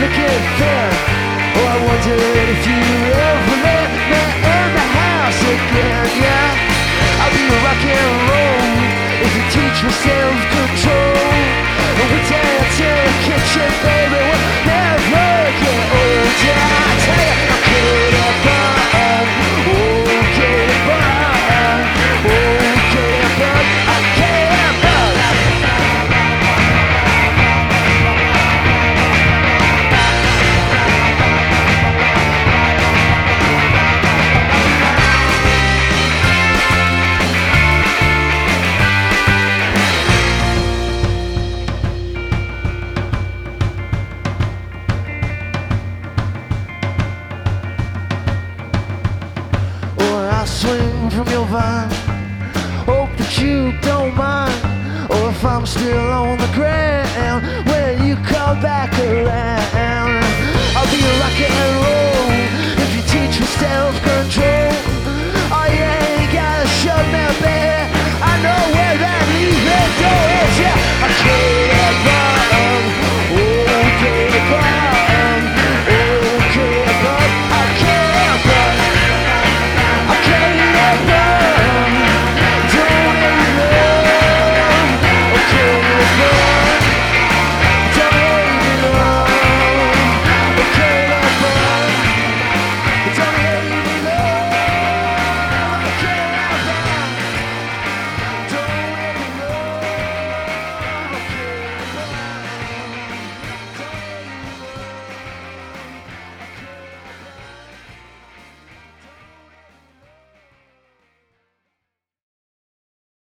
make it fair. Oh, I wondered if you ever let me in the house again, yeah. I'll be rock and roll if you teach me self-control. And we dance in the kitchen, baby, we'll never get old, yeah. I tell you, okay to burn, okay to burn, okay to burn, okay to burn. I swing from your vine, hope that you don't mind. Or if I'm still on the ground when you come back around, I'll be rock and roll if you teach me self